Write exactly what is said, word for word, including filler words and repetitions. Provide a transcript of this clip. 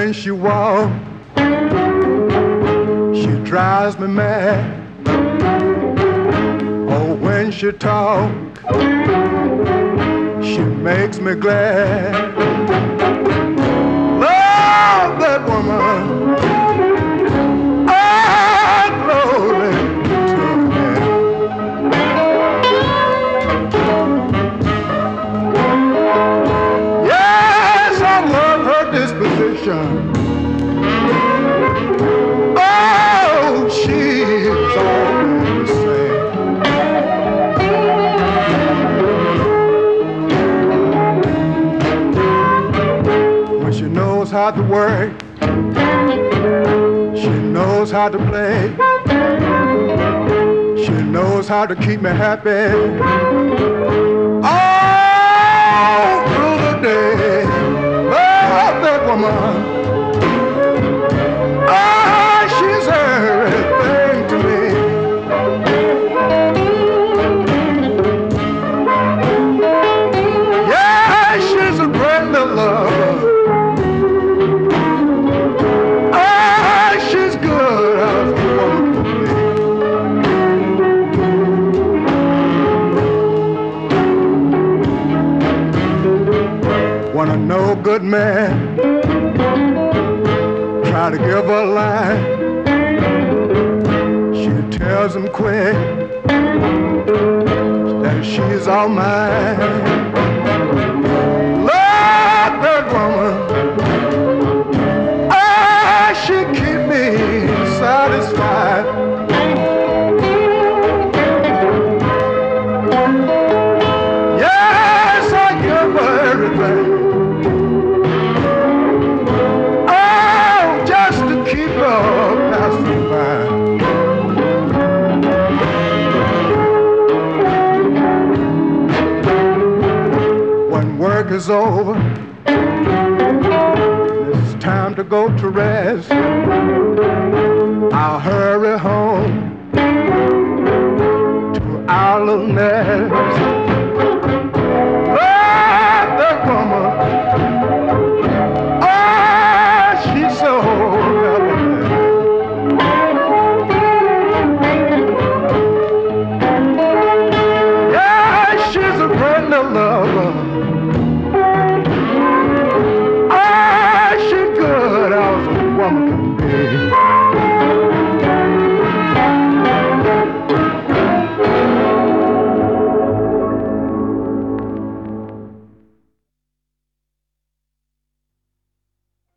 when she walks, she drives me mad. Oh, when she talks, she makes me glad. Love that woman, oh, glory to me. Yes, I love her disposition. Oh, she's always the same. When she knows how to work, she knows how to play, she knows how to keep me happy all through the day. Love that woman, oh, she's everything to me. Yeah, she's a great little lover. Oh, she's good as a woman can be. When a no good man try to give her a line, she tells him quick that she's all mine. Love that woman, ah, she keep me satisfied. Yes, I give her everything. Keep her passing by. When work is over, it's time to go to rest. I'll hurry home to our little nest.